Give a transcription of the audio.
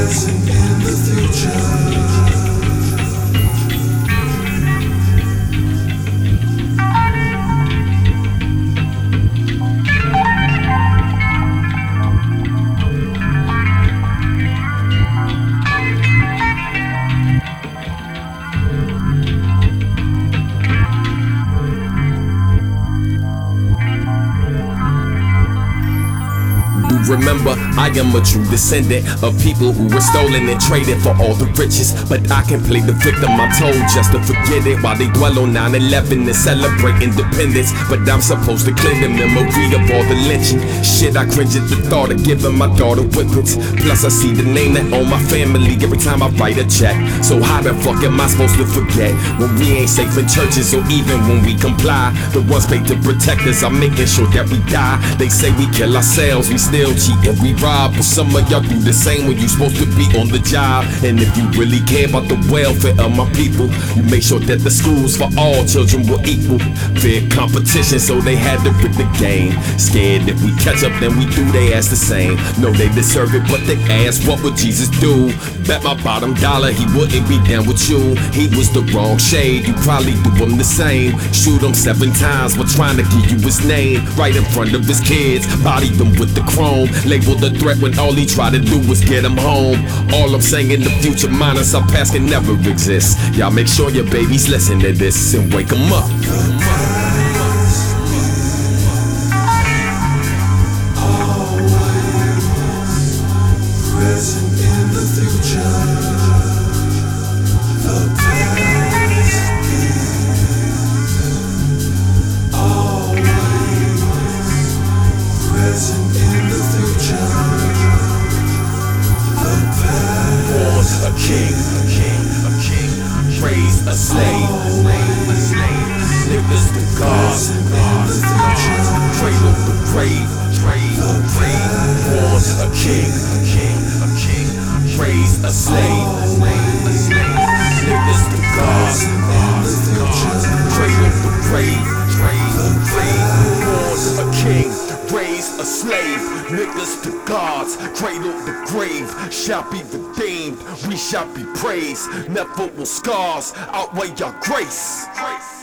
present in the future. Remember, I am a true descendant of people who were stolen and traded for all the riches. But I can play the victim, I'm told just to forget it, while they dwell on 9/11 and celebrate independence. But I'm supposed to clear the memory of all the lynching. Shit, I cringe at the thought of giving my daughter whippets. Plus I see the name that own my family every time I write a check. So how the fuck am I supposed to forget when we ain't safe in churches, or even when we comply? The ones paid to protect us are making sure that we die. They say we kill ourselves, we still cheat and we rob, but some of y'all do the same when you supposed to be on the job. And if you really care about the welfare of my people, you make sure that the schools for all children were equal. Fair competition, so they had to pick the game. Scared if we catch up, then we do they ass the same. No, they deserve it, but they ask, what would Jesus do? Bet my bottom dollar he wouldn't be down with you. He was the wrong shade, you probably do him the same. Shoot him 7 times while trying to give you his name. Right in front of his kids, body them with the chrome. Labeled the threat when all he tried to do was get him home. All I'm saying in the future, minus our past can never exist. Y'all make sure your babies listen to this and wake them up. Present in the future. The past is always present in the future. The past. Born a king, a king, raised a slave, a slave. Niggas to God, cradle the grave, born a king, a king, raised a slave, a slave. Niggas to God, cradle the grave, born a king, raised a slave. Niggas to God's cradle the grave, shall be redeemed, we shall be praised. Never will scars outweigh your grace.